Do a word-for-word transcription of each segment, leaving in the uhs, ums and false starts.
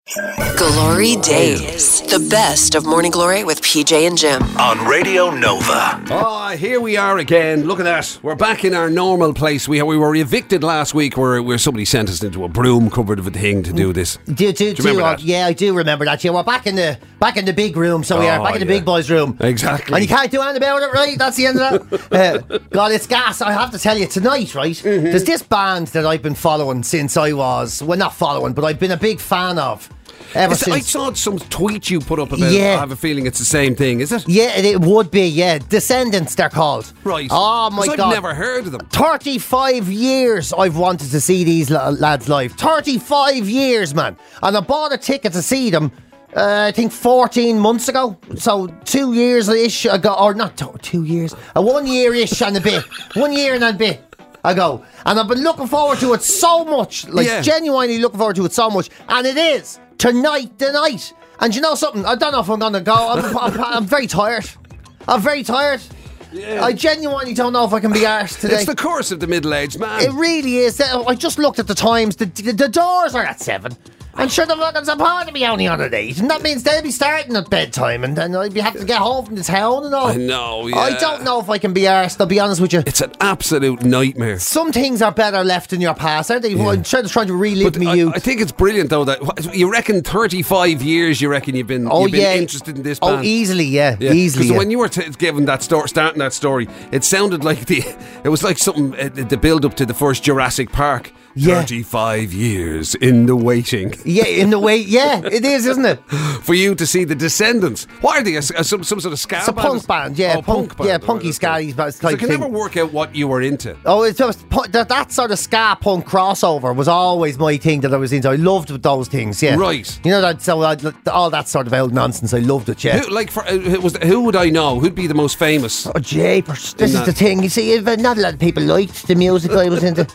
Glory Days. The best of Morning Glory with P J and Jim. On Radio Nova. Oh, here we are again. Look at that. We're back in our normal place. We we were evicted last week where, where somebody sent us into a broom cupboard of a thing to do this. Do, do, do you do, remember uh, that? Yeah, I do remember that. Yeah, we're back in the back in the big room, so we are Oh, back in the yeah. big boys' room. Exactly. And you can't do anything about it, right? That's the end of that. uh, God, it's gas. I have to tell you, tonight, right? Mm-hmm. There's this band that I've been following since I was, well, not following, but I've been a big fan of. Ever Is it- I since. saw some tweet you put up about it. Yeah. I have a feeling it's the same thing, is it? Yeah, it, it would be, yeah. Descendants, they're called. Right. Oh, my 'Cause God. I've never heard of them. thirty-five years I've wanted to see these la- lads live. thirty-five years, man. And I bought a ticket to see them, uh, I think fourteen months ago. So two years-ish ago, or not two, two years, uh, one year-ish and a bit. One year and a bit ago. And I've been looking forward to it so much. Like, Yeah. genuinely looking forward to it so much. And it is tonight, the night. And you know something? I don't know if I'm going to go. I'm, I'm, I'm very tired. I'm very tired. Yeah. I genuinely don't know if I can be arsed today. It's the curse of the middle-aged man. It really is. I just looked at the times. The, the, the doors are at seven. And sure, the fucking supposed to be only on at eight. And that means they'll be starting at bedtime. And then I'll be having to get home from the town and all. I know, yeah. I don't know if I can be arsed, I'll be honest with you. It's an absolute nightmare. Some things are better left in your past, aren't they? I'm trying to, trying to relive But me I, youth. I think it's brilliant though that what- you reckon thirty-five years. You reckon you've been, Oh, you've been yeah. interested in this Oh, band? easily, yeah. Yeah, Easily, because yeah. when you were t- given that story, starting that story, it sounded like the, it was like something uh, the build up to the first Jurassic Park. Yeah. Thirty-five years in the waiting Yeah, in the way, yeah, it is, isn't it? for you to see the Descendants. What are they? A, a- some some sort of ska It's a band? punk band, yeah. Oh, punk, band. yeah, Oh, punky that's ska good. type So I can thing. never work out what you were into. Oh, it's just pu- that, that sort of ska punk crossover was always my thing that I was into. I loved those things, yeah. Right. You know that, so I, all that sort of old nonsense. I loved it, yeah. Who, like, for, uh, who, was, who would I know? Who'd be the most famous? Oh, japers. This In is that- the thing. You see, if, uh, not a lot of people liked the music I was into.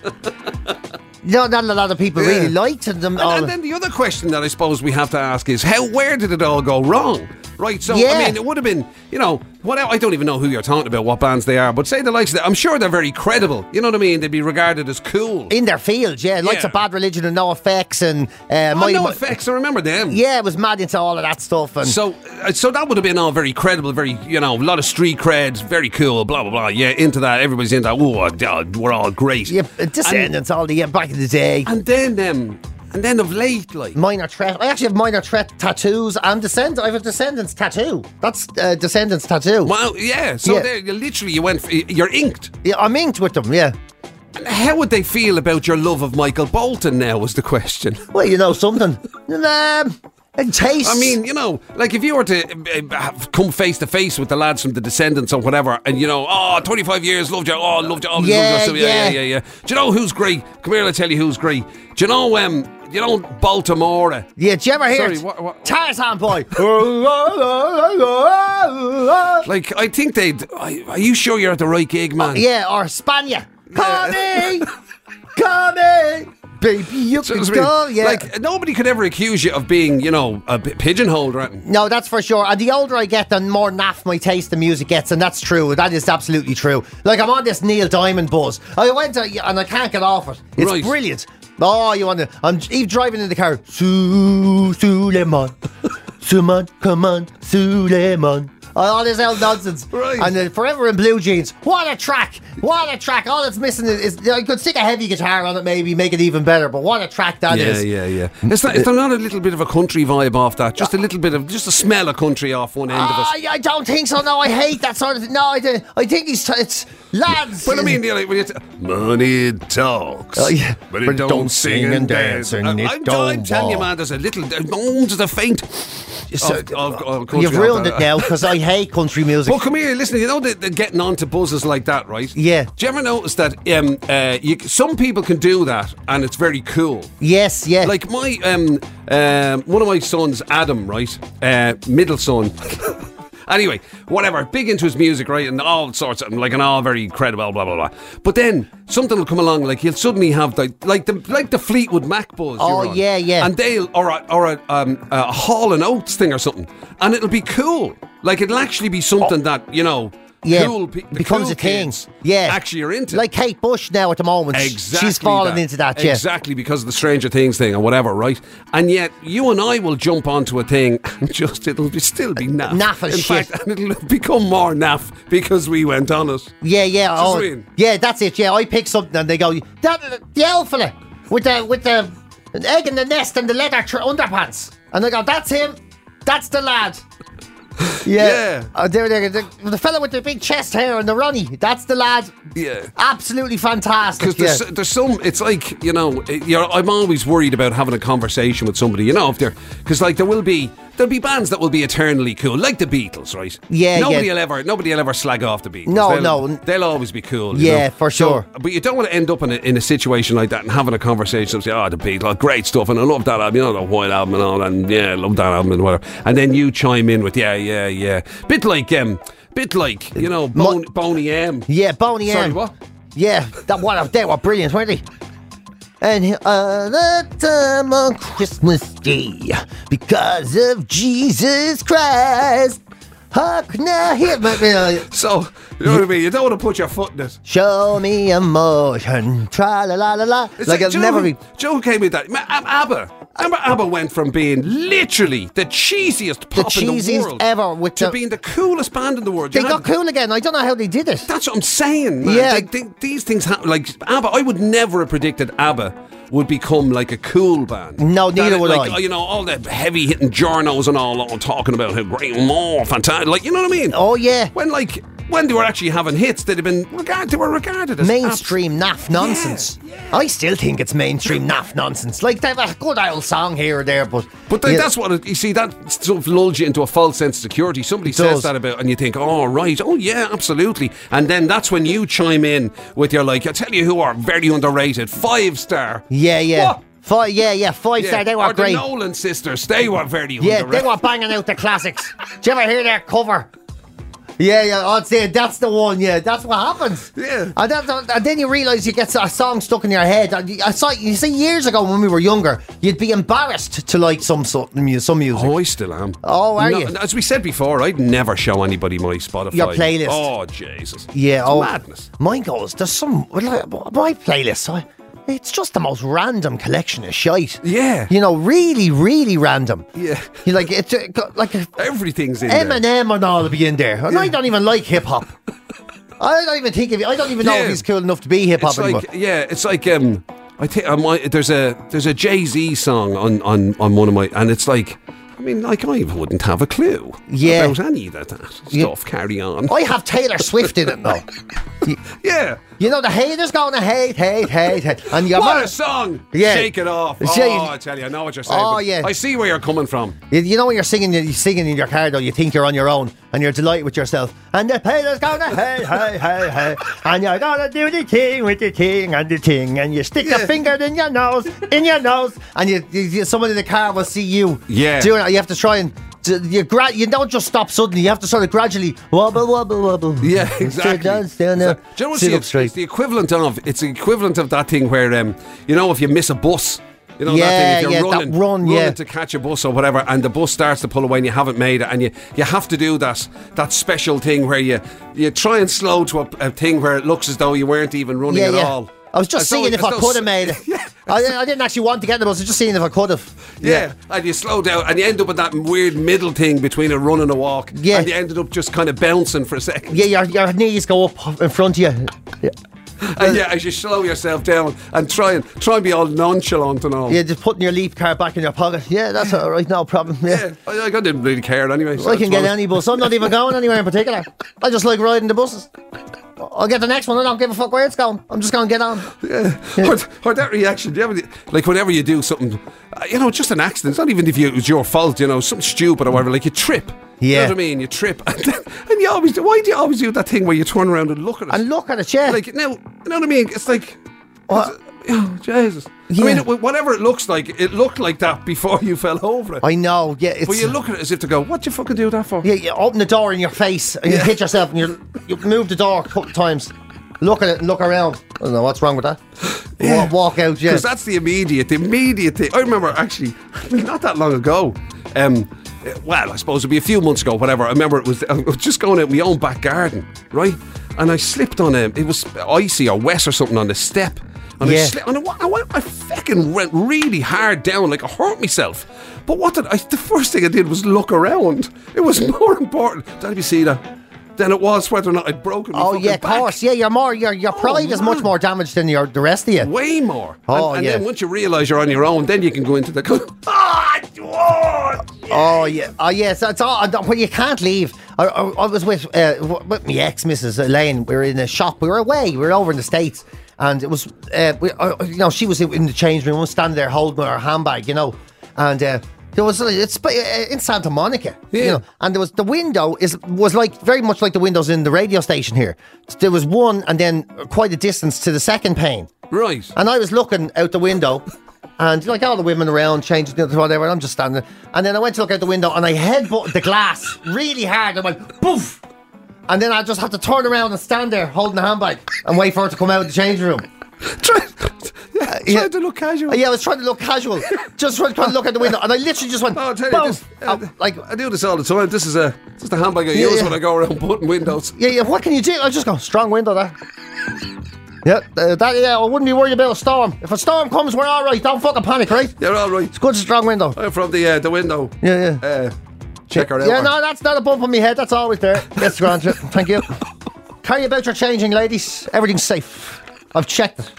No, not a lot of people Yeah. really liked them. And, all. and then the other question that I suppose we have to ask is how, where did it all go wrong? Right, so Yeah. I mean, it would have been, you know, what I don't even know who you're talking about, what bands they are, but say the likes of that, I'm sure they're very credible. You know what I mean? They'd be regarded as cool. in their fields, yeah. Likes Yeah. of Bad Religion and No Effects and uh, Oh, my, no my- effects, I remember them. Yeah, it was mad into all of that stuff. And So, uh, so that would have been all very credible, very, you know, a lot of street cred, very cool, blah blah blah. Yeah, into that, everybody's into that. Oh, God, we're all great. yeah, Descendants, all the yeah, back in the day. And then, um, and then of late, like, Minor threat. I actually have minor threat tattoos and descend. I have a Descendants tattoo. That's uh, Descendants tattoo. wow, yeah. So Yeah. there, you literally, you went, you're inked. Yeah, I'm inked with them. Yeah. How would they feel about your love of Michael Bolton now, was the question. Well, you know something. Um, and taste. I mean, you know, like if you were to uh, have come face to face with the lads from the Descendants or whatever, and you know, oh, twenty-five years, loved you, oh, loved you, always Yeah, loved you, so, yeah, yeah, yeah. yeah, yeah. Do you know who's great? Come here, I'll tell you who's great. Do you know, um, you know, Baltimore? yeah. Do you ever hear Sorry, it? what- what- Tarzan boy. Like, I think they'd. I, are you sure you're at the right gig, man? Yeah, or Spania. Call me, call me, baby. You So can it's go. really- Yeah. Like, nobody could ever accuse you of being, you know, a p- pigeonholed or anything. No, that's for sure. And the older I get, the more naff my taste in music gets, and that's true. That is absolutely true. Like, I'm on this Neil Diamond buzz. I went to, and I can't get off it. It's Right. brilliant. Oh, you want to? I'm even driving in the car. Su Suleiman, Suman, come on, Suleiman. All this old nonsense. Right. And uh, Forever in Blue Jeans. What a track! What a track! All that's missing is, is I could stick a heavy guitar on it, maybe make it even better. But what a track that Yeah, is! yeah, yeah. It's not, is there not a little bit of a country vibe off that? Just a little bit of, just a smell of country off one end of it. I, I don't think so. No, I hate that sort of thing. No, I, do- I think he's t- it's lads. Well, I mean, you know, when you t- money talks, Oh, yeah. but it don't, sing and dance. and I- it I'm, don't I'm telling you, walk. man, there's a little, oh, there's a faint. So- of, of, of country You've off ruined that. it now because I hate country music. Well, come here, listen. You know they're, they're getting on to buzzes like that, right? Yeah. Do you ever notice that um, uh, you, some people can do that and it's very cool? Yes, yeah. Like my um, um, one of my sons, Adam, right, uh, middle son. Anyway, whatever, big into his music, right, and all sorts of, like, and all very credible, blah blah blah. But then something will come along, like he'll suddenly have the like the like the Fleetwood Mac buzz. Oh, you're on. yeah, yeah. And they'll or a, or a, um, a Hall and Oates thing or something, and it'll be cool. Like it'll actually be something that you know. Yeah, cool pe- the becomes cool a thing. kids Yeah, actually are into. like Kate Bush now at the moment. Exactly, she's fallen that. into that. Yeah, exactly because of the Stranger Things thing or whatever, right? And yet you and I will jump onto a thing and just it'll be, still be naff. Naff as In shit. fact, and it'll become more naff because we went on it. yeah, yeah. Just Oh, reading. yeah, that's it. Yeah, I pick something and they go that the old fella with the with the egg in the nest and the leather tr- underpants, and I go, that's him. That's the lad. Yeah. Yeah. Uh, there, there, the, the fella with the big chest hair and the Ronnie. That's the lad. Yeah. Absolutely fantastic. Because there's, yeah. there's some, it's like, you know, it- you're, I'm always worried about having a conversation with somebody, you know, if they're, because like there will be, there'll be bands that will be eternally cool, like the Beatles, right? Yeah, Nobody yeah. will ever, nobody will ever slag off the Beatles. No, they'll, no. They'll always be cool. you Yeah, know? for So- sure. but you don't want to end up in a, in a situation like that and having a conversation and say, oh, the Beatles, great stuff, and I love that album, you know, the White Album and all, and yeah, I love that album and whatever. And then you chime in with, yeah, yeah, yeah. Bit like, um, bit like, you know, Bon- Boney M. Yeah, Boney Sorry, M. what? Yeah, that what they were brilliant, weren't they? And uh, that time on Christmas Day, because of Jesus Christ, how can I hear my So, you know what I mean? You don't want to put your foot in it. show me emotion, tra la la la la. It's Like it'll Joe, never be. Joe came with that. Ma- Ab- ABBA. Remember, ABBA went from being literally the cheesiest The pop in the cheesiest world ever with to the- being the coolest band in the world. They You got had- cool again. I don't know how they did it. That's what I'm saying, man. Yeah. Like, they, these things happen. Like ABBA, I would never have predicted ABBA would become like a cool band. No, neither That, would like, I. You know, all the heavy hitting journos and all, all talking about how great, more fantastic. Like, you know what I mean? Oh yeah, When like when they were actually having hits, they'd have been regarded. They were regarded as mainstream naff nonsense. Yeah, I still think it's mainstream naff nonsense. Like they have a good old song here or there, but But like, yeah. that's what it, you see. That sort of lulls you into a false sense of security. Somebody It says does. that about, and you think, "Oh, right, oh yeah, absolutely." And then that's when you chime in with your like, "I tell you who are very underrated, five star." Yeah, yeah. What? Five, yeah, yeah, five Yeah. star. They were or great. the Nolan sisters, they were very Yeah, underrated. they were banging out the classics. Did you ever hear their cover? Yeah, yeah, I'd say that's the one. Yeah, that's what happens. Yeah. and, that, and then you realise you get a song stuck in your head. And you- I saw you see years ago when we were younger, you'd be embarrassed to like some some, mu- some music. Oh, I still am. Oh, are No, you? As we said before, I'd never show anybody my Spotify. Your playlist. Oh, Jesus. Yeah, It's oh, madness. Mine goes. There's some well, like, my playlist. I, it's just the most random collection of shite. Yeah. you know, really, really random. Yeah. you like it's uh, got, like a, Everything's in there. Eminem and all will be in there, and I don't even like hip hop. I don't even think of it. I don't even know Yeah. if he's cool enough to be hip hop It's anymore. like, yeah, it's like um, I think I might, there's a there's a Jay-Z song on, on, on one of my, and it's like, I mean, like I wouldn't have a clue Yeah. about any of that, that Yeah. stuff. Carry on. I have Taylor Swift in it though. Yeah. You know the haters gonna hate, hate, hate, hate, and your What man, a song! Yeah. Shake it off. Shake- Oh, I tell you, I know what you're saying. Oh, but yeah. I see where you're coming from. You, you know when you're singing, you're singing in your car though, you think you're on your own and you're delighted with yourself. And the haters gonna hey, hey, hey, hey, and you're gonna do the thing with the thing and the thing, and you stick Yeah. your finger in your nose, in your nose, and you, you, you someone in the car will see you Yeah. doing it. You have to try and d- you gra- you don't just stop suddenly. You have to sort of gradually wobble, wobble, wobble. Yeah, Sit exactly. down, stand there, Do you know what's sit the, up straight. it's the equivalent of? It's the equivalent of that thing where, um, you know, if you miss a bus. You know Yeah, that thing, if you're yeah, that running, run, running yeah. to catch a bus or whatever, and the bus starts to pull away and you haven't made it, and you, you have to do that that special thing where you you try and slow to a, a thing where it looks as though you weren't even running Yeah, at yeah. all. I was just As though- seeing if as I though could s- have made it. Yeah. I, I didn't actually want to get the bus. I was just seeing if I could have. Yeah. and you slow down, and you end up with that weird middle thing between a run and a walk. Yeah. and you ended up just kind of bouncing for a second. Yeah, your, your knees go up in front of you. Yeah. And yeah, as you slow yourself down and try and try and be all nonchalant and all. Yeah, just putting your leap card back in your pocket. Yeah, that's all right, no problem. Yeah. Yeah, I, I didn't really care anyway. so I can it's get fine. any bus. I'm not even going anywhere in particular. I just like riding the buses. I'll get the next one. I don't give a fuck where it's going. I'm just going to get on. Yeah. Or, or that reaction. Do you ever, like whenever you do something, uh, you know, just an accident. It's not even if you, it was your fault. You know, something stupid or whatever. Like you trip. You Yeah. know what I mean? You trip, and, then, and you always do. Why do you always do that thing where you turn around and look at it? And look at it, yeah. like now, you know what I mean? It's like, What? oh, Jesus. Yeah. I mean, it, whatever it looks like, it looked like that before you fell over it. I know, yeah. It's, But you look at it as if to go, what you fucking do that for? yeah, you open the door in your face and you hit yourself and you you move the door a couple of times. Look at it and look around. I don't know what's wrong with that. Yeah. Walk, walk out, yeah. Because that's the immediate, the immediate thing. I remember actually, I mean, not that long ago, um, well, I suppose it'd be a few months ago, whatever. I remember it was, I was just going out in my own back garden, right? And I slipped on a, it was icy or wet or something on the step. And Yeah. I slipped, and I, wa- I, went, I fucking went really hard down, like I hurt myself. But what did I, the first thing I did was look around. It was more important, did you see that? Than it was whether or not I'd broken my Oh fucking yeah, of back. course. Yeah, you're more. Your your pride is much man. more damaged than your the rest of you. Way more. Oh, and, and yeah. then once you realise you're on your own, then you can go into the... Ah, oh, Oh yeah, oh yeah. So it's all. Well, you can't leave. I, I, I was with uh, w- with my ex, Missus Elaine. We were in a shop. We were away. We were over in the States, and it was, uh, we, uh, you know, she was in the change room. I was standing there holding her handbag, you know, and uh, there was uh, it's uh, in Santa Monica, Yeah. you know, and there was the window is was like very much like the windows in the radio station here. There was one, and then quite a distance to the second pane. right. And I was looking out the window, and like all the women around changing into whatever, and I'm just standing there. And then I went to look out the window, and I headbutted the glass really hard. I went poof, and then I just had to turn around and stand there holding the handbag and wait for her to come out of the changing room. Try, yeah, yeah. try to look casual. Uh, Yeah, I was trying to look casual, just trying to look out the window, and I literally just went No, I'll tell boom. you this. Uh, uh, like, I do this all the time. This is a this is the handbag I Yeah, use yeah. when I go around putting windows. yeah, yeah. What can you do? I just go strong window there. Yeah, uh, that. Yeah, I wouldn't be worried about a storm. If a storm comes, we're all right. Don't fucking panic, right? You're all right. It's good, strong window. I'm from the uh, the window. Yeah, yeah. Uh, check her out. Yeah, no, that's not a bump on my head. That's always there. Yes, Grant. Thank you. Carry about your changing, ladies. Everything's safe. I've checked it.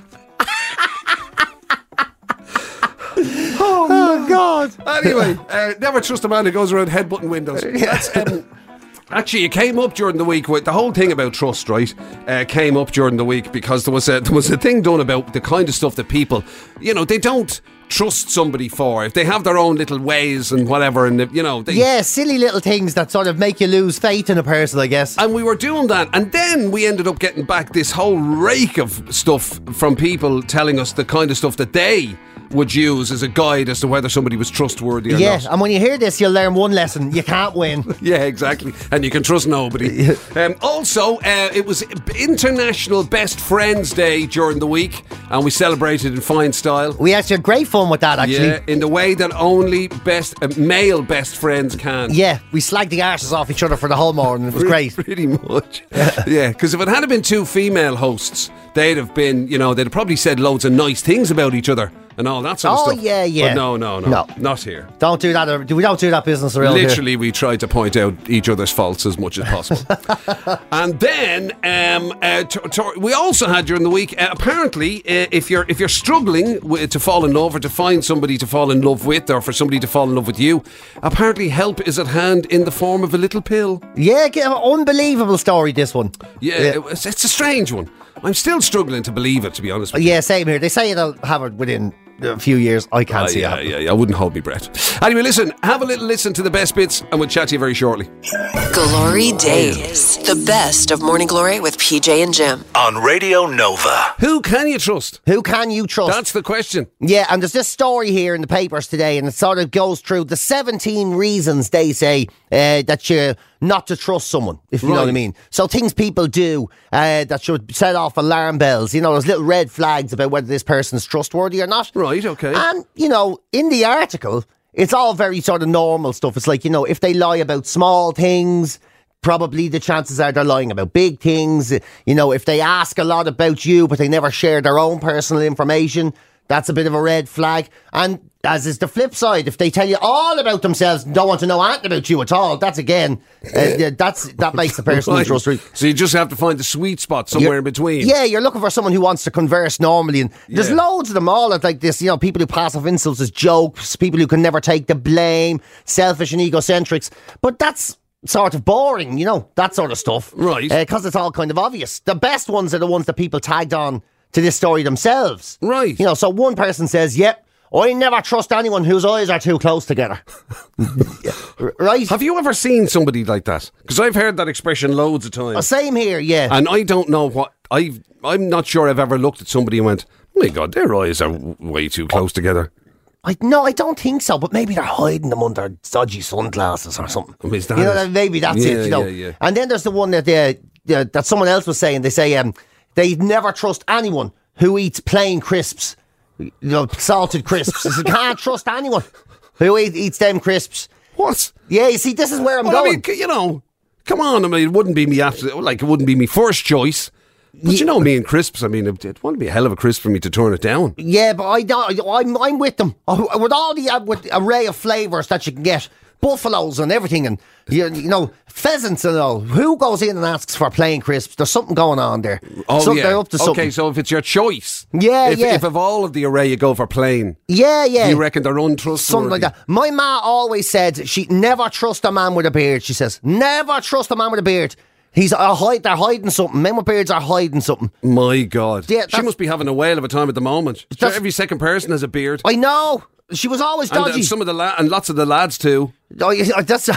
oh, God. Anyway, uh, never trust a man who goes around headbutting windows. That's, um, actually, it came up during the week. With the whole thing about trust, right? Uh, came up during the week because there was a there was a thing done about the kind of stuff that people, you know, they don't trust somebody for. If they have their own little ways and whatever, and you know, they, Yeah, silly little things that sort of make you lose faith in a person, I guess. And we were doing that, and then we ended up getting back this whole rake of stuff from people telling us the kind of stuff that they would use as a guide as to whether somebody was trustworthy or Yeah, not. and when you hear this, you'll learn one lesson. You can't win. Yeah, exactly. And you can trust nobody. Um, also, uh, it was International Best Friends Day during the week, and we celebrated in fine style. We actually had great fun with that, actually. Yeah, in the way that only best uh, male best friends can. Yeah, we slagged the arses off each other for the whole morning. It was great. Pretty much. Yeah, because if it had been two female hosts, they'd have been, you know, they'd have probably said loads of nice things about each other and all that sort of Oh, stuff. yeah, yeah. But no, no, no, No. not here. Don't do that. We don't do that business around here. Literally, we tried to point out each other's faults as much as possible. And then um, uh, t- t- we also had during the week. Uh, apparently, uh, if you're if you're struggling w- to fall in love or to find somebody to fall in love with, or for somebody to fall in love with you, apparently help is at hand in the form of a little pill. Yeah, get- unbelievable story, this one. Yeah, It was, it's a strange one. I'm still struggling to believe it, to be honest with you. Yeah, same here. They say they'll have it within a few years. I can't Uh, see yeah, it. yeah, yeah. I wouldn't hold my breath. Anyway, listen, have a little listen to the best bits, and we'll chat to you very shortly. Glory Days. The best of Morning Glory with P J and Jim. On Radio Nova. Who can you trust? Who can you trust? That's the question. Yeah, and there's this story here in the papers today, and it sort of goes through the seventeen reasons they say uh, that you not to trust someone, if you know what I Right. mean. So things people do uh, that should set off alarm bells. You know, those little red flags about whether this person's trustworthy or not. Right, okay. And, you know, in the article, it's all very sort of normal stuff. It's like, you know, if they lie about small things, probably the chances are they're lying about big things. You know, if they ask a lot about you, but they never share their own personal information, that's a bit of a red flag. And as is the flip side, if they tell you all about themselves and don't want to know anything about you at all, that's again, uh, yeah, that's that makes the person Right. untrustworthy. So you just have to find the sweet spot somewhere You're- in between. Yeah, you're looking for someone who wants to converse normally, and there's Yeah. loads of them all. It's like this, you know, people who pass off insults as jokes, people who can never take the blame, selfish and egocentrics. But that's sort of boring, you know, that sort of stuff. Right. Because it's all kind of obvious. The best ones are the ones that people tagged on to this story themselves. Right. You know, so one person says, yep, I never trust anyone whose eyes are too close together. Yeah, r- right? Have you ever seen somebody like that? Because I've heard that expression loads of times. Uh, Same here, yeah. And I don't know what... I've, I'm not sure I've ever looked at somebody and went, oh my God, their eyes are w- way too close together. I no, I don't think so. But maybe they're hiding them under dodgy sunglasses or something. Oh, is that you know, it? that maybe that's Yeah, it. You know, yeah, yeah. and then there's the one that they, uh, that someone else was saying. They say um, they never trust anyone who eats plain crisps, you know, salted crisps. You can't trust anyone who eat, eats them crisps. What? Yeah, you see, this is where I'm Well, I going. mean, c- you know, come on. I mean, it wouldn't be me after, like, it wouldn't be me first choice. But you know me and crisps, I mean, it, it wouldn't be a hell of a crisp for me to turn it down. Yeah, but I don't. I'm I'm with them. Uh, With all the uh, with array of flavours that you can get, buffaloes and everything, and you, you know pheasants and all. Who goes in and asks for plain crisps? There's something going on there. Oh, Some- yeah. They're up to something. Okay, so if it's your choice. Yeah, if, yeah. If of all of the array you go for plain, Yeah, yeah. you reckon they're untrustworthy? Something like that. My ma always said she never trust a man with a beard. She says never trust a man with a beard. He's a hide. They're hiding something. Men with beards are hiding something. My God. Yeah, she that's- must be having a whale of a time at the moment. Sure, That's- every second person has a beard. I know. She was always And, dodgy. and some of the la- and lots of the lads too. oh, yeah, that's.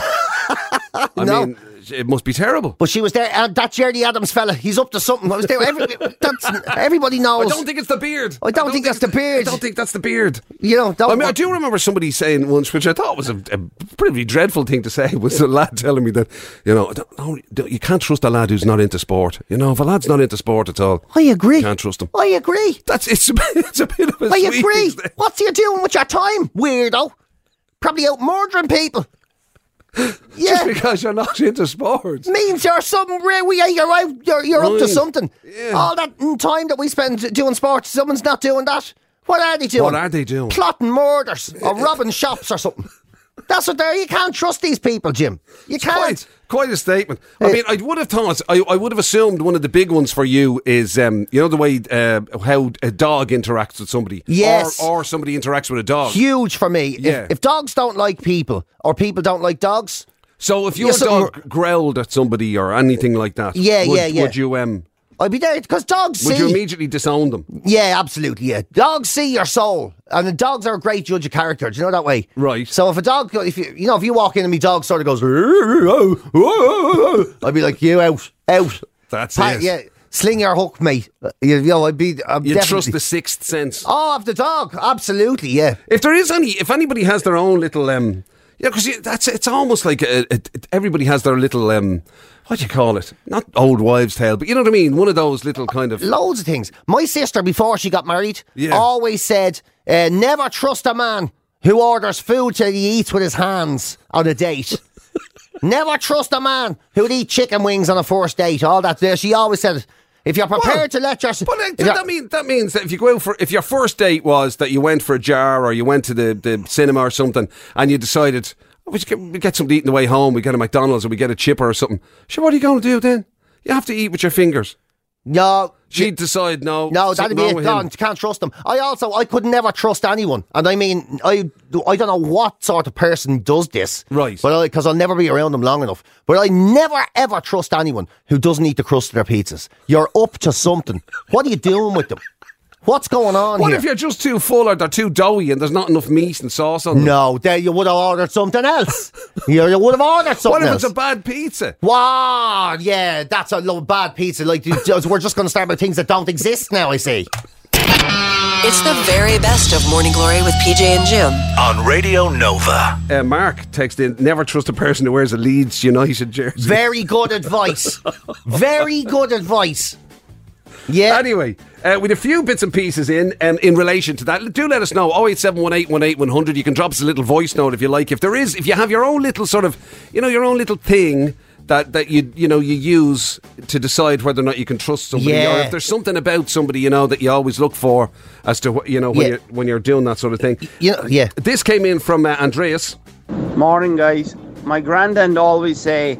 I No. mean, it must be terrible. But she was there. Uh, that Jerry Adams fella, he's up to something. I was there. Every, that's, everybody I knows. don't think it's the beard. I don't think that's the beard. I don't think that's the beard. You know. Don't, I mean, I do remember somebody saying once, which I thought was a, a pretty dreadful thing to say, was a lad telling me that, you know, don't, no, don't- you can't trust a lad who's not into sport. You know, if a lad's not into sport at all, I agree. you can't trust him. I agree. That's it's a, bit- it's a bit of a I sweet agree. thing. What's you doing with your time, weirdo? Probably out murdering people. Just Yeah. because you're not into sports. Means you're something real. Yeah, you're out. You're, you're up to Right. something. Yeah. All that mm, time that we spend doing sports, someone's not doing that. What are they doing? What are they doing? Plotting murders or robbing shops or something. That's what they're. You can't trust these people, Jim. You can't. Quite, quite a statement. I Uh, mean, I would have thought, I, I would have assumed one of the big ones for you is, um, you know, the way uh, how a dog interacts with somebody. Yes. Or, or somebody interacts with a dog. Huge for me. Yeah. If, if dogs don't like people or people don't like dogs, So if your Yes, dog something- growled at somebody or anything like that, Yeah, would, yeah, yeah. would you um, I'd be there because dogs would see. you immediately disown them? Yeah, absolutely. Yeah, dogs see your soul, and the dogs are a great judge of character. Do you know that way? Right. So if a dog, if you, you know, if you walk in and my dog sort of goes, I'd be like, you out, out. That's Pa- it. Yeah, sling your hook, mate. Uh, You, you know, I'd be. I'm You definitely, trust the sixth sense. Oh, of the dog, absolutely. Yeah. If there is any, if anybody has their own little, um, yeah, because that's it's almost like a, a, everybody has their little, um, what do you call it? Not old wives' tale, but you know what I mean. One of those little kind of. Loads of things. My sister, before she got married, Yeah. always said, uh, never trust a man who orders food till he eats with his hands on a date. Never trust a man who'd eat chicken wings on a first date. All that there. She always said, if you're prepared Well, to let your... But uh, if you're- that, mean, that means that if you go out for, if your first date was that you went for a jar or you went to the, the cinema or something and you decided, oh, we, get, we get something to eat on the way home, we get a McDonald's or we get a chipper or something. Sure, what are you going to do then? You have to eat with your fingers. no, She'd decide, no. no, that'd something be wrong it. with No, him. you can't trust them. I also, I could never trust anyone. And I mean, I, I don't know what sort of person does this. Right. But because I'll never be around them long enough. But I never ever trust anyone who doesn't eat the crust of their pizzas. You're up to something. What are you doing with them? What's going on What here? if you're just too full or they're too doughy and there's not enough meat and sauce on them? No, there you would have ordered something else. you, you would have ordered something What if else. it's a bad pizza? Wow, yeah, that's a little bad pizza. Like you- we're just going to start with things that don't exist now. I see. It's the very best of Morning Glory with P J and Jim. On Radio Nova. Uh, Mark texted in, never trust a person who wears a Leeds United jersey. Very good advice. Very good advice. Yeah. Anyway, uh, with a few bits and pieces in um, in relation to that, do let us know. oh eight seven one eight one eight one hundred. You can drop us a little voice note if you like. If there is, if you have your own little sort of, you know, your own little thing that, that you you know you use to decide whether or not you can trust somebody, Yeah. or if there's something about somebody you know that you always look for as to what you know when Yeah. you're when you're doing that sort of thing. You know, yeah. This came in from uh, Andreas. Morning, guys. My granddad always say,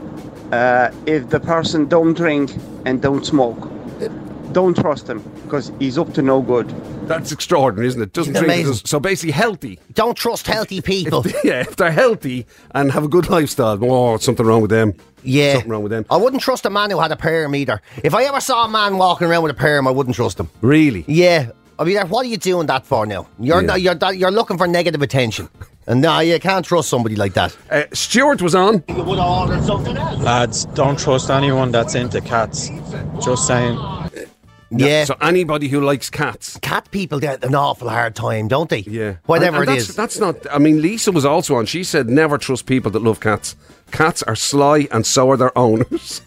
uh, if the person don't drink and don't smoke, don't trust him because he's up to no good. That's extraordinary, isn't it? Doesn't It's drink. amazing. does- So basically, healthy. Don't trust healthy people. Yeah, if they're healthy and have a good lifestyle, oh, something wrong with them. Yeah. Something wrong with them. I wouldn't trust a man who had a perm either. If I ever saw a man walking around with a perm, I wouldn't trust him. Really? Yeah. I mean, what are you doing that for now? You're Yeah. not, you're that- you're looking for negative attention, and no, you can't trust somebody like that. Uh, Stuart was on. You would have ordered something else. Lads, don't trust anyone that's into cats. Just saying. Yeah. So anybody who likes cats. Cat people get an awful hard time, don't they? Yeah. Whatever And- and it that's, is. That's not. I mean, Lisa was also on. She said never trust people that love cats. Cats are sly, and so are their owners.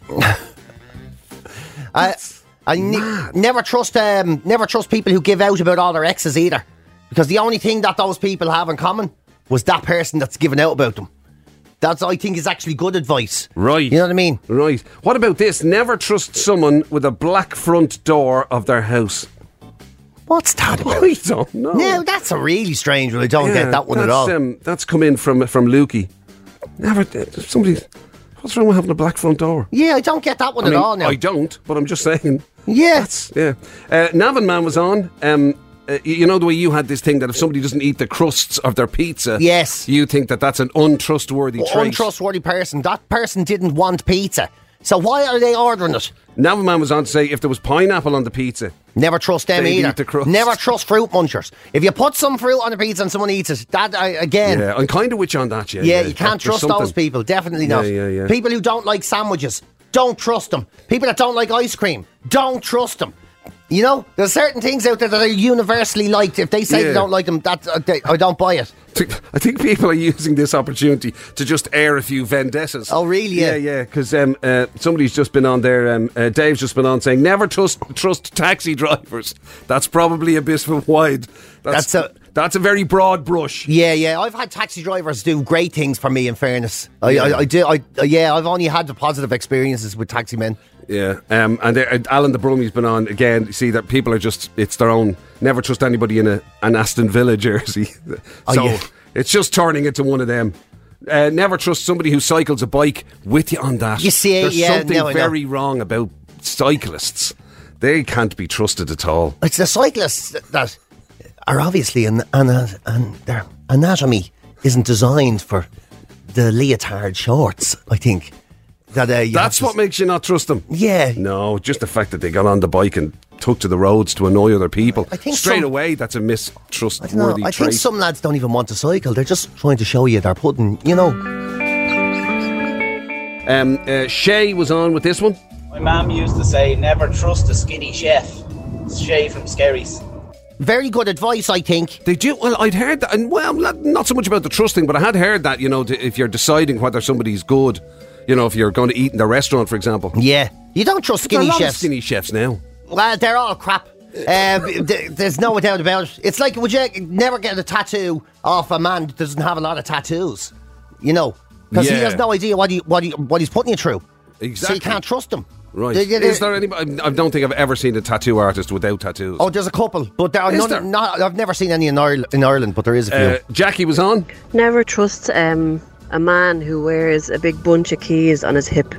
I, I ne- never trust um, never trust people who give out about all their exes either, because the only thing that those people have in common was that person that's given out about them. That's, I think, is actually good advice. Right. You know what I mean? Right. What about this? Never trust someone with a black front door of their house. What's that about? I don't know. No, that's a really strange one. I don't Yeah, get that one that's, at all. Um, that's come in from from Lukey. Never. Uh, somebody. What's wrong with having a black front door? yeah, I don't get that one I at mean, all now. I don't, but I'm just saying. yeah. That's, yeah. Uh, Navan Man was on. Um, uh, you know the way you had this thing that if somebody doesn't eat the crusts of their pizza, Yes. you think that that's an untrustworthy trait. Untrustworthy person. That person didn't want pizza. So why are they ordering it? Navan Man was on to say if there was pineapple on the pizza, Never trust them They'd either. eat the crust. Never trust fruit munchers. If you put some fruit on a pizza and someone eats it, that uh, again. yeah, I'm kind of with you on that. Yeah, Yeah, yeah. you can't There's trust those something- people. Definitely Yeah, not. yeah, yeah. People who don't like sandwiches, don't trust them. People that don't like ice cream, don't trust them. You know, there's certain things out there that are universally liked. If they say Yeah. they don't like them, that uh, they, I don't buy it. I think people are using this opportunity to just air a few vendettas. Oh, really? Yeah, Yeah. yeah. Because um, uh, somebody's just been on there. Um, uh, Dave's just been on saying never trust trust taxi drivers. That's probably a bit of wide. That's, That's a- that's a very broad brush. Yeah, yeah. I've had taxi drivers do great things for me. In fairness, I, Yeah. I, I do. I, uh, yeah, I've only had the positive experiences with taxi men. Yeah, um, and uh, Alan the Brummie's been on again. You see that people are just, it's their own, never trust anybody in a, an Aston Villa jersey. Oh, so yeah. it's just turning into one of them. Uh, never trust somebody who cycles a bike. With you on that. You see, There's yeah, something no, I know. very wrong about cyclists. They can't be trusted at all. It's the cyclists that are obviously an, an, and their anatomy isn't designed for the leotard shorts. I think that uh, you That's have what to, makes you not trust them. Yeah. No, just the fact that they got on the bike and took to the roads to annoy other people. I think Straight some- away, that's a I don't know. mistrustworthy I trait. think some lads don't even want to cycle. They're just trying to show you they're putting, you know. um, uh, Shay was on with this one. My mum used to say, never trust a skinny chef. It's Shay from Skerries. Very good advice, I think. They do. Well, I'd heard that, and well, not, not so much about the trusting, but I had heard that, you know, to, if you're deciding whether somebody's good, you know, if you're going to eat in the restaurant, for example. Yeah. You don't trust There are a skinny lot of chefs. skinny chefs now. Well, they're all crap. Uh, th- there's no doubt about it. It's like, would you never get a tattoo off a man that doesn't have a lot of tattoos? You know, because he Yeah. has no idea what he what he what he's putting you through. Exactly. So you can't trust him. Right. They- they- Is there anybody? I don't think I've ever seen a tattoo artist without tattoos. Oh, there's a couple, but there are Is none. there? Not, I've never seen any in Ireland, in Ireland, but there is a few. Uh, Jackie was on. Never trust um, a man who wears a big bunch of keys on his hip.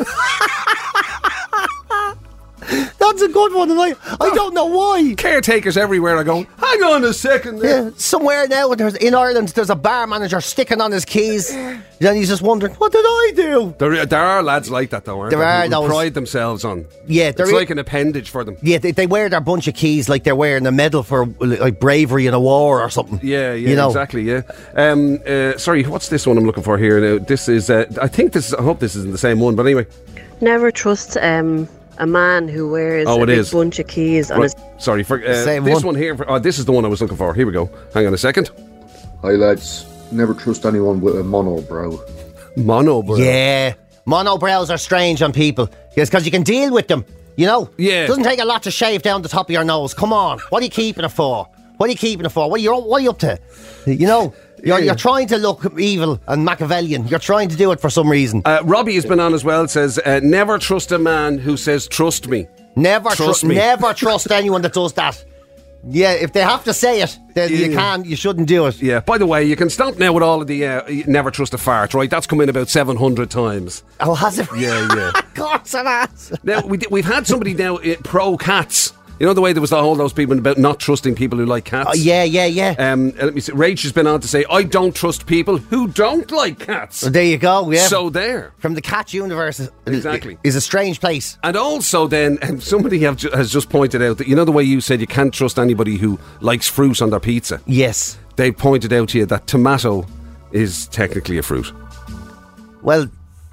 That's a good one, and I, I don't know why. Caretakers everywhere are going, hang on a second there. Yeah, somewhere now there's, in Ireland, there's a bar manager sticking on his keys. Then he's just wondering, what did I do? There, there are lads like that, though, aren't There there? are Who those- pride themselves on. Yeah, there it's is- like an appendage for them. Yeah, they, they wear their bunch of keys like they're wearing a medal for like bravery in a war or something. Yeah, yeah, you know? exactly. Yeah. Um, uh, sorry, what's this one I'm looking for here? Now, this is. Uh, I think this. Is, I hope this isn't the same one. But anyway, Never trust um, a man who wears Oh, a it big is. bunch of keys on right, his... sorry for uh, Same this one. one here. For, oh, this is the one I was looking for. Here we go. Hang on a second. Hi lads, never trust anyone with a monobrow. Mono, bro. Yeah, monobrows are strange on people. Yes, because you can deal with them. You know. Yeah. It doesn't take a lot to shave down the top of your nose. Come on, what are you keeping it for? What are you keeping it for? What are you, what are you up to? You know, you're, Yeah. you're trying to look evil and Machiavellian. You're trying to do it for some reason. Uh, Robbie has been on as well. Says uh, never trust a man who says trust me. Never trust tr- me. Never trust anyone that does that. Yeah, if they have to say it, then you Yeah. can. You shouldn't do it. Yeah. By the way, you can stop now with all of the uh, never trust a fart. Right? That's come in about seven hundred times. Oh, has it? Yeah, yeah. Of course it has. Now we, we've had somebody now uh, pro cats. You know the way there was all those people about not trusting people who like cats. Oh, yeah, yeah, yeah. Um, let me see. Rach has been on to say I don't trust people who don't like cats. Well, there you go. Yeah. So there. From the cat universe, is- Exactly. is a strange place. And also then, um, somebody have ju- has just pointed out that, you know the way you said you can't trust anybody who likes fruit on their pizza? Yes. They pointed out to you that tomato is technically a fruit. Well,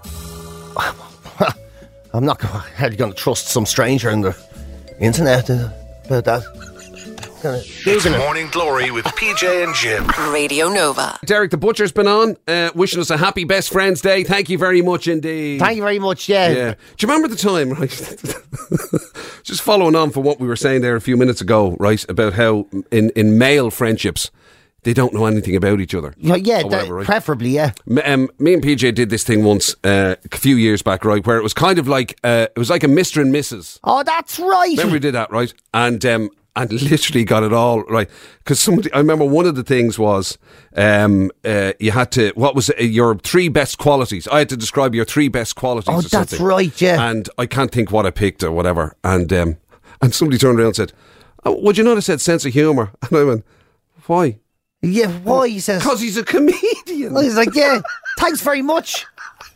I'm not going. How are you going to trust some stranger in the internet uh, about that? Gonna It's Google it. Morning Glory with P J and Jim. Radio Nova. Derek the Butcher's been on, uh, wishing us a happy Best Friends Day. Thank you very much indeed. Thank you very much. Yeah. Yeah. Do you remember the time, right? Just following on from what we were saying there a few minutes ago, right, about how in, in male friendships, they don't know anything about each other. Yeah, yeah or whatever, right? preferably, yeah. M- Um, me and P J did this thing once uh, a few years back, right, where it was kind of like uh, it was like a Mister and Missus Oh, that's right. Remember we did that, right? And um, and literally got it all right because somebody. I remember one of the things was um, uh, you had to. What was it, your three best qualities? I had to describe your three best qualities. Oh, or that's something. right, yeah. And I can't think what I picked or whatever. And um, and somebody turned around and said, oh, "Would you not have said sense of humour?" And I went, "Why?" Yeah, why? He says because he's a comedian. Well, he's like, yeah, thanks very much.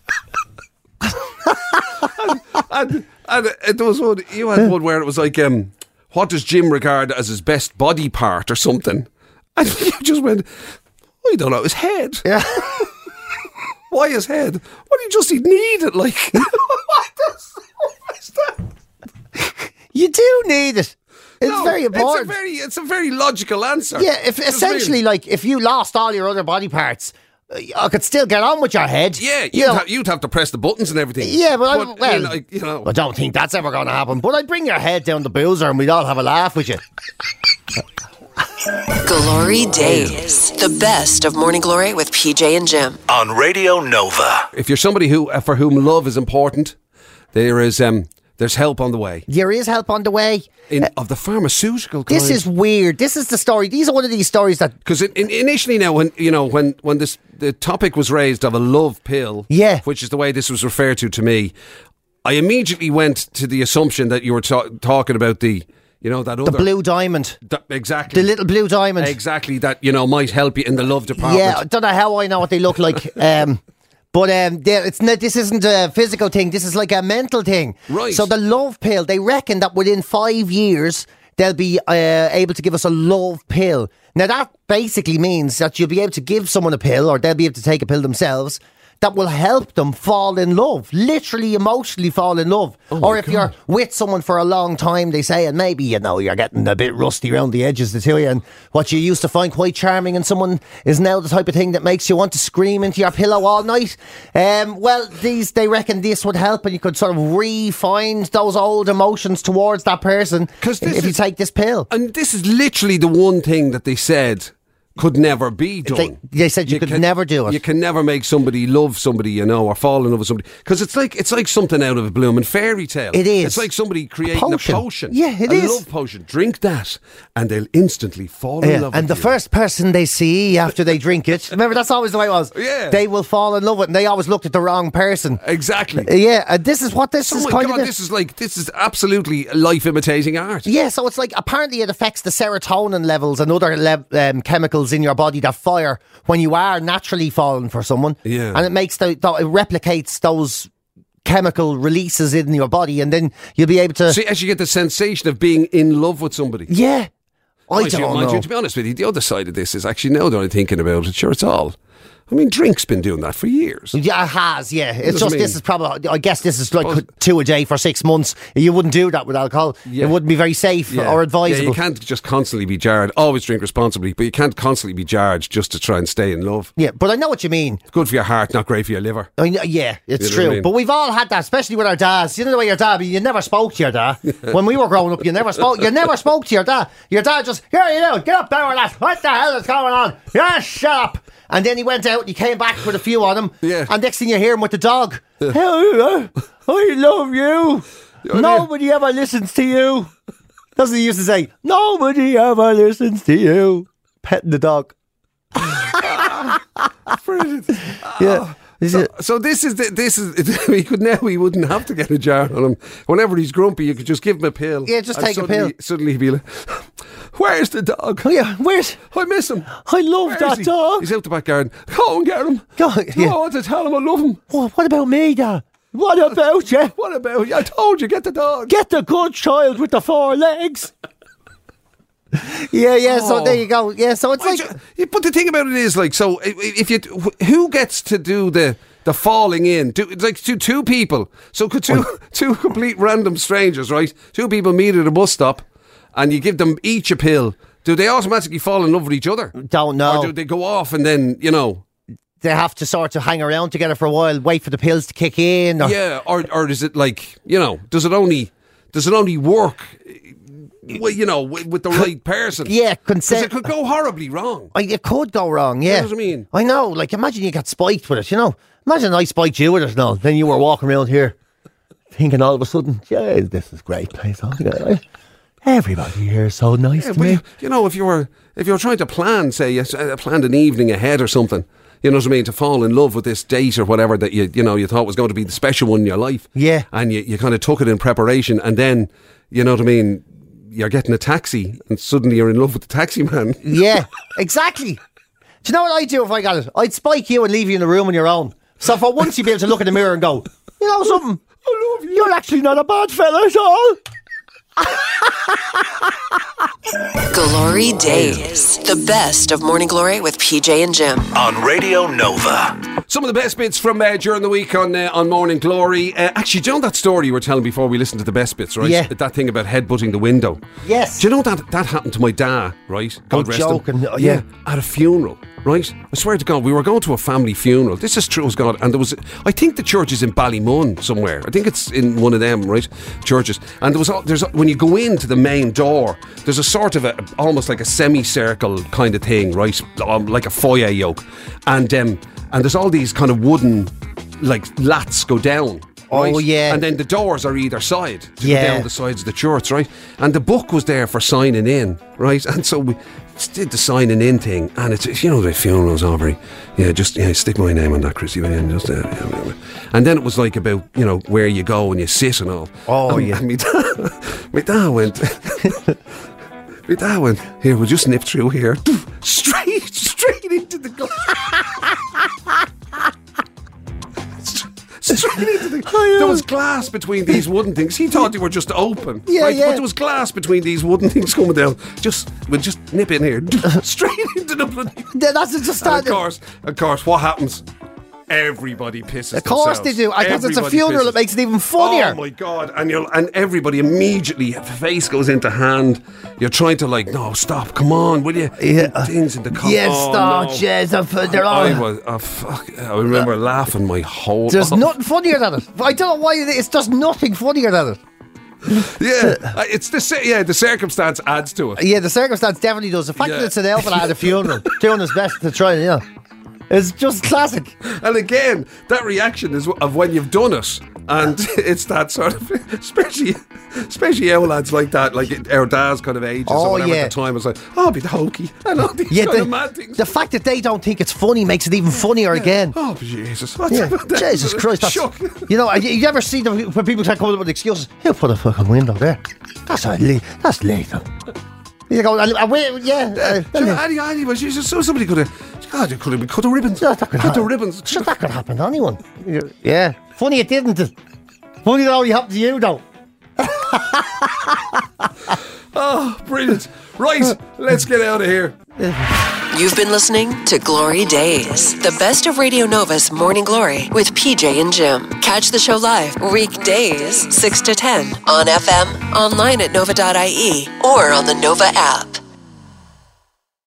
and, and, and there was one, you had one where it was like, um, what does Jim regard as his best body part or something? And you just went, I don't know, his head. Yeah. Why his head? What do you just need it? Like, what is, what is that? You do need it. It's No, very important. It's a very, it's a very logical answer. Yeah, if Just essentially, really- like, if you lost all your other body parts, uh, I could still get on with your head. Yeah, you you'd, know. ha- you'd have to press the buttons and everything. Yeah, but, I, But, well, you know, like, you know. I don't think that's ever going to happen. But I'd bring your head down the boozer and we'd all have a laugh with you. Glory Days. The best of Morning Glory with P J and Jim. On Radio Nova. If you're somebody who uh, for whom love is important, there is um, there's help on the way. There is help on the way. In, of the pharmaceutical kind. This is weird. This is the story. These are one of these stories that... Because in, in, initially now, when you know when when this the topic was raised of a love pill, Yeah. which is the way this was referred to to me, I immediately went to the assumption that you were ta- talking about the you know that The other blue diamond. that- exactly The little blue diamond. exactly that you know might help you in the love department. Yeah, I don't know how I know what they look like. um, but um, they- it's not, this isn't a physical thing. This is like a mental thing. Right. So the love pill, they reckon that within five years, they'll be uh, able to give us a love pill. Now, that basically means that you'll be able to give someone a pill, or they'll be able to take a pill themselves, that will help them fall in love, literally emotionally fall in love. Oh or my if God. you're with someone for a long time, they say, and maybe, you know, you're getting a bit rusty around the edges, the two of you, and what you used to find quite charming in someone is now the type of thing that makes you want to scream into your pillow all night. Um, well, these they reckon this would help, and you could sort of re-find those old emotions towards that person 'Cause this if you is- take this pill. And this is literally the one thing that they said could never be done. They- they said you could never do it. You can never make somebody love somebody, you know, or fall in love with somebody. Because it's like it's like something out of a blooming fairy tale. It is. It's like somebody creating a potion. potion. Yeah, it a is. love potion. Drink that, and they'll instantly fall in Yeah, love and the with you. first person they see after they drink it, remember that's always the way it was. Yeah. They will fall in love with it, and they always looked at the wrong person. Exactly. Uh, Yeah, and this is what this Oh is my kind God, of. this is like this is absolutely life imitating art. Yeah, so it's like apparently it affects the serotonin levels and other le- um, chemicals in your body that fire when you are naturally falling for someone. Yeah. And it makes the, the it replicates those chemical releases in your body, and then you'll be able to. So as you get the sensation of being in love with somebody. Yeah, I Mind you- don't mind know. you, to be honest with you, the other side of this is actually now that I'm thinking about it, sure, it's all. I mean, drink's been doing that for years. Yeah, it has, yeah. It's That's what just, I this mean. is probably, I guess this is like Suppose- two a day for six months. You wouldn't do that with alcohol. Yeah. It wouldn't be very safe Yeah. or Yeah, advisable. you can't just constantly be jarred. Always drink responsibly, but you can't constantly be jarred just to try and stay in love. Yeah, but I know what you mean. It's good for your heart, not great for your liver. I know, yeah, it's You know true. what I mean? But we've all had that, especially with our dads. You know the way your dad, you never spoke to your dad. When we were growing up, you never spoke. You never spoke to your dad. Your dad just, here you know, get up there with that. What the hell is going on? Yeah, shut up. And then he went out and he came back with a few on him. Yeah. And next thing you hear him with the dog. Hey, I I love you. Yeah. Nobody ever listens to you. That's what he used to say. Nobody ever listens to you. Petting the dog. Brilliant. Yeah. Is So, it? so this is the, this is he could now he wouldn't have to get a jar on him. Whenever he's grumpy, you could just give him a pill. Yeah, just and take a suddenly- pill. Suddenly he'd be like, "Where's the dog? Oh, yeah, where's. I miss him. I love Where is that he? dog. He's out the back garden. Go and get him. Go, No, yeah. I want to tell him I love him. What, what about me, Dad? What about you? What about you? I told you, get the dog. Get the good child with the four legs. yeah, yeah. So Oh. there you go. Yeah, so it's Well, like ju- But the thing about it is, like, so i- if you, who gets to do the the falling in? Do, it's like two two people. So could two two complete random strangers, right? Two people meet at a bus stop, and you give them each a pill. Do they automatically fall in love with each other? don't know. Or do they go off and then you know? They have to sort of hang around together for a while, wait for the pills to kick in. Or, Yeah, or or is it like you know? Does it only does it only work? well, you know, with, with the right person. Yeah, 'Cause consent. it could go horribly wrong. I, it could go wrong, yeah. You know what I mean? I know, like, imagine you got spiked with it, you know? Imagine I spiked you with it now. Then you were walking around here thinking all of a sudden, yeah, this is a great place. Oh, yeah, everybody here is so nice Yeah, to but me. you, you know, if you were if you were trying to plan, say, you uh, planned an evening ahead or something, you know what I mean, to fall in love with this date or whatever that you you know you thought was going to be the special one in your life. Yeah. And you, you kind of took it in preparation, and then, you know what I mean, you're getting a taxi, and suddenly you're in love with the taxi man. Yeah, exactly. Do you know what I'd do if I got it? I'd spike you and leave you in the room on your own. So for once you'd be able to look in the mirror and go, you know something? I love you. You're actually not a bad fella at all. Glory Days. The best of Morning Glory with P J and Jim. On Radio Nova. Some of the best bits from uh, during the week on uh, on Morning Glory. Uh, actually, do you know that story you were telling before we listened to the best bits, right? Yeah. That thing about headbutting the window. Yes. Do you know that that happened to my dad, right? God Oh, rest him. joking. Oh, yeah. At a funeral, right? I swear to God, we were going to a family funeral. This is true as God. And there was, I think the church is in Ballymun somewhere. I think it's in one of them, right? Churches. And there was, there's when you go into the main door, there's a sort of a, almost like a semicircle kind of thing, right? Um, like a foyer yoke. And um, and there's all these kind of wooden, like, lats go down. Right? Oh, yeah. And then the doors are either side to Yeah. go down the sides of the church, right? And the book was there for signing in, right? And so we did the signing in thing, and it's, you know, the funerals, Aubrey. Yeah, just yeah, stick my name on that, Chrissy. And, just, uh, yeah, yeah. And then it was like about, you know, where you go and you sit and all. Oh, and, yeah. And my dad, my dad went. My dad went, here, we'll just nip through here. Straight, straight into the glass. Straight into the, there was glass between these wooden things. He thought they were just open. Yeah, right? yeah. But there was glass between these wooden things coming down. Just, we'll just nip in here. Straight into the bloody. Yeah, that's just And standard. of course, of course, what happens? Everybody pisses Of course themselves. they do. Because it's a Everybody funeral, pisses. it makes it even funnier. Oh my God. And you'll, and everybody immediately, face goes into hand. You're trying to like, no, stop, come on, will you? Yeah. Things in the car. Yes, oh, stop, no. yes, they're all. I was, oh, fuck. I remember laughing my whole There's off. nothing funnier than it. I don't know why it is. It's just nothing funnier than it. Yeah, uh, it's the ci- yeah the circumstance adds to it. Yeah, the circumstance definitely does. The fact Yeah. that it's an elf at a funeral, doing his best to try, yeah, it's just classic. And again, that reaction is of when you've done it, and it's that sort of, especially, especially our lads like that, like our dad's kind of ages Oh, or whatever yeah. at the time. It's like, oh, I'll be the hokey and all these Yeah, kind the, of mad things. the fact that they don't think it's funny makes it even funnier again. Oh, Jesus! What's Yeah, that? Jesus Christ! That's, Shook. you know, you, you ever see them when people try to come up with excuses? He'll put a fucking window there. That's a le- that's lethal. You go, uh, wait, yeah. Uh, Sure, Annie, Annie, was Jesus, so somebody could have, God, it could have been cut the ribbons. Yeah, that could cut the happen. ribbons. Sure, that could happen to anyone. Yeah. Funny it didn't. It? Funny it only happened to you, though. Oh, brilliant! Right, let's get out of here. You've been listening to Glory Days, the best of Radio Nova's Morning Glory with P J and Jim. Catch the show live weekdays six to ten on F M, online at nova dot I E, or on the Nova app.